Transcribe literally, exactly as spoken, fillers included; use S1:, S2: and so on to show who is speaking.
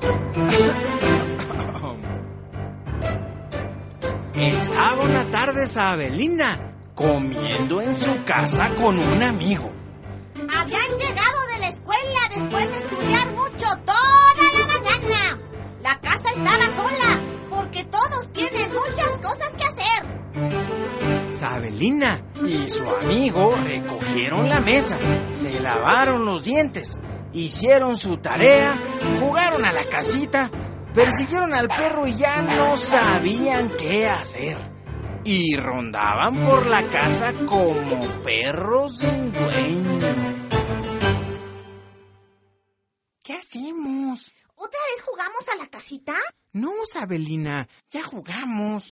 S1: Estaba una tarde Sabelina comiendo en su casa con un amigo.
S2: Habían llegado de la escuela después de estudiar mucho toda la mañana. La casa estaba sola porque todos tienen muchas cosas que hacer.
S1: Sabelina y su amigo recogieron la mesa, se lavaron los dientes, hicieron su tarea, jugaron a la casita, persiguieron al perro y ya no sabían qué hacer. Y rondaban por la casa como perros sin dueño. ¿Qué hacemos?
S2: ¿Otra vez jugamos a la casita?
S1: No, Sabelina, ya jugamos.